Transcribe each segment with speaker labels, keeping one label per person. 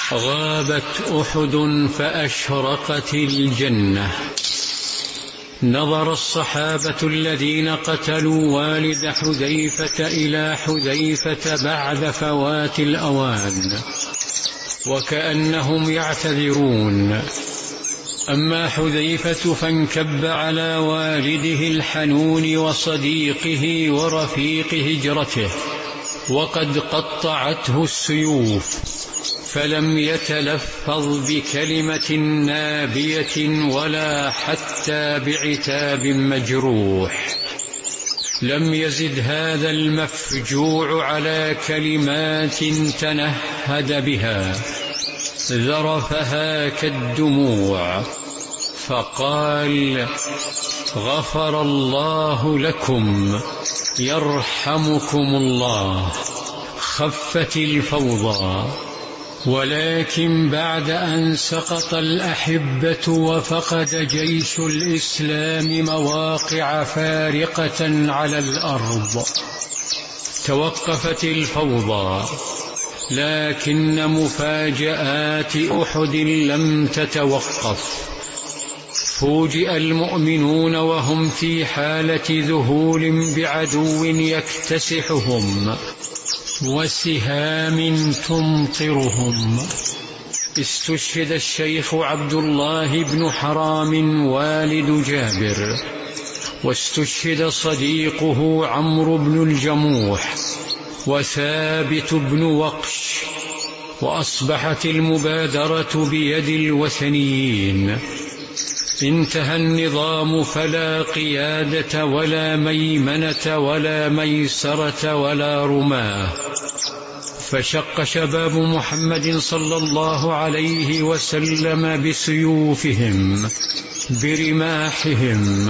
Speaker 1: غابت أحد فأشرقت الجنة. نظر الصحابة الذين قتلوا والد حذيفة إلى حذيفة بعد فوات الأوان وكأنهم يعتذرون. أما حذيفة فانكب على والده الحنون وصديقه ورفيق هجرته وقد قطعته السيوف، فلم يتلفظ بكلمة نابية ولا حتى بعتاب مجروح. لم يزد هذا المفجوع على كلمات تنهد بها ذرفها كالدموع، فقال: غفر الله لكم يرحمكم الله. خفت الفوضى. ولكن بعد أن سقط الأحبة وفقد جيش الإسلام مواقع فارقة على الأرض توقفت الفوضى، لكن مفاجآت أحد لم تتوقف. فوجئ المؤمنون وهم في حالة ذهول بعدو يكتسحهم وسهام تمطرهم. استشهد الشيخ عبد الله بن حرام والد جابر، واستشهد صديقه عمرو بن الجموح وثابت بن وقش، وأصبحت المبادرة بيد الوثنيين. انتهى النظام، فلا قيادة ولا ميمنة ولا ميسرة ولا رماه. فشق شباب محمد صلى الله عليه وسلم بسيوفهم، برماحهم،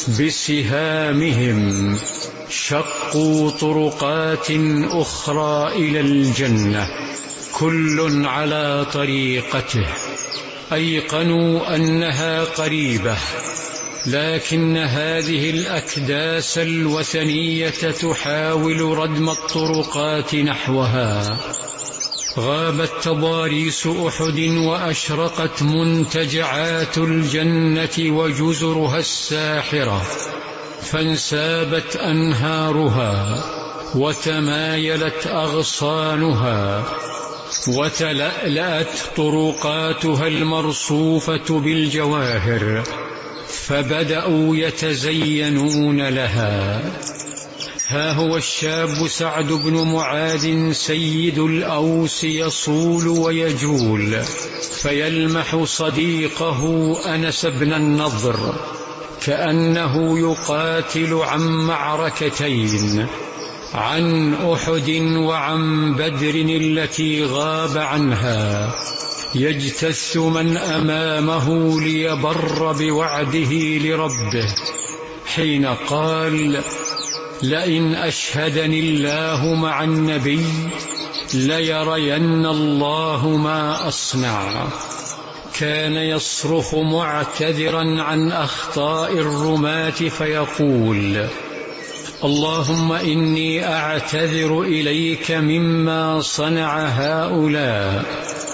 Speaker 1: بسهامهم، شقوا طرقات أخرى إلى الجنة، كل على طريقته. أيقنوا أنها قريبة، لكن هذه الأكداس الوثنية تحاول ردم الطرقات نحوها. غابت تضاريس أحد وأشرقت منتجعات الجنة وجزرها الساحرة، فانسابت أنهارها وتمايلت أغصانها وتلألأت طرقاتها المرصوفة بالجواهر، فبدأوا يتزينون لها. ها هو الشاب سعد بن معاذ سيد الأوس يصول ويجول، فيلمح صديقه أنس بن النضر كأنه يقاتل عن معركتين، عن أحد وعن بدر التي غاب عنها. يجتث من أمامه ليبر بوعده لربه، حين قال: لئن أشهدني الله مع النبي ليرين الله ما أصنع. كان يصرخ معتذرا عن أخطاء الرماة فيقول: اللهم إني أعتذر إليك مما صنع هؤلاء.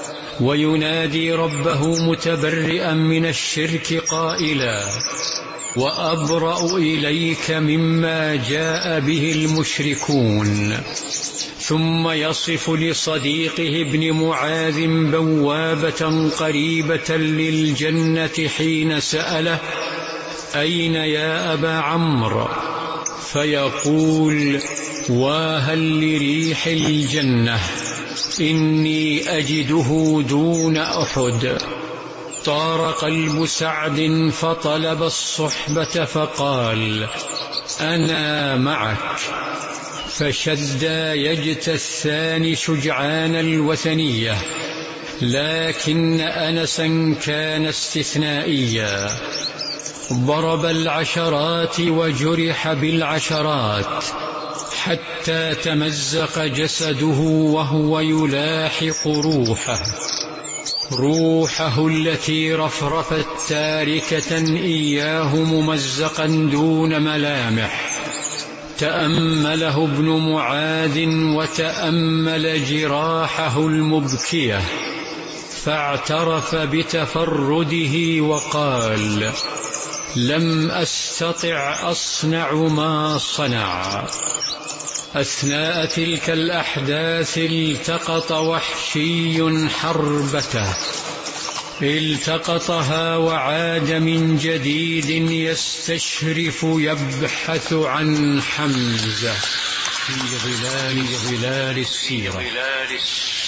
Speaker 1: وينادي ربه متبرئا من الشرك قائلا: وأبرأ إليك مما جاء به المشركون. ثم يصف لصديقه ابن معاذ بوابة قريبة للجنة حين سأله: أين يا أبا عمرو؟ فيقول: واهل لريح الجنة، إني أجده دون أحد. طار قلب سعد فطلب الصحبة فقال: أنا معك. فشدا يجتثان شجعان الوثنية، لكن أنسا كان استثنائيا. ضرب العشرات وجرح بالعشرات حتى تمزق جسده وهو يلاحق روحه التي رفرفت تاركة إياه ممزقا دون ملامح. تأمله ابن معاذ وتأمل جراحه المبكية، فاعترف بتفرده وقال: لم أستطع أصنع ما صنع. أثناء تلك الأحداث التقط وحشي حربته، التقطها وعاد من جديد يستشرف يبحث عن حمزة في ظلال السيرة.